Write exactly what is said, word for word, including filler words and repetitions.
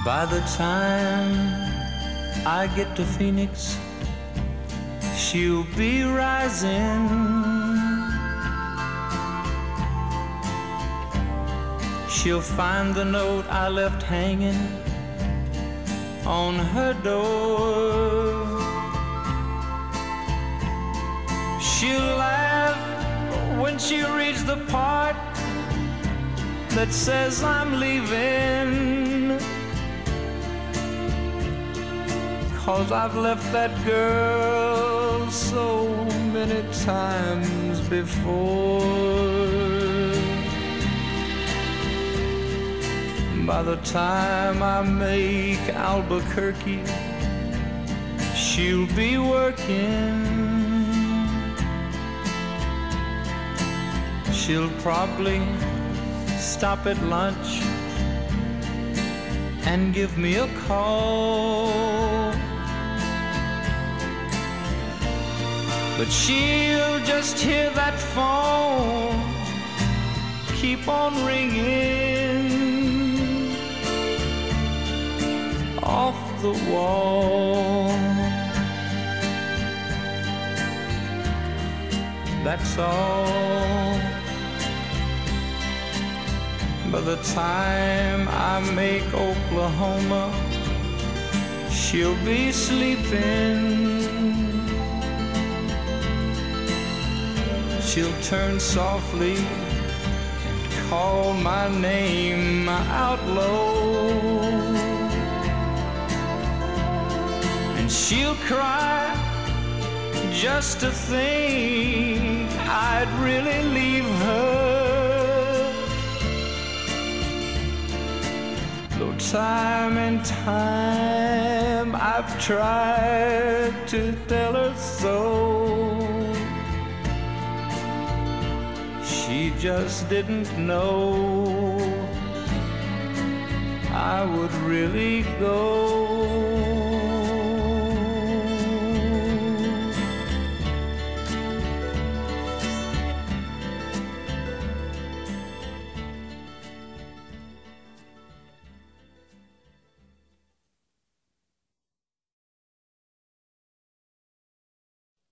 By the time I get to Phoenix, she'll be rising. She'll find the note I left hanging on her door. She'll laugh when she reads the part that says I'm leaving, 'cause I've left that girl so many times before. By the time I make Albuquerque, she'll be working. She'll probably stop at lunch and give me a call, but she'll just hear that phone keep on ringing off the wall. That's all. By the time I make Oklahoma, she'll be sleeping. She'll turn softly and call my name out low, and she'll cry just to think I'd really leave her. Though time and time I've tried to tell her so, she just didn't know I would really go.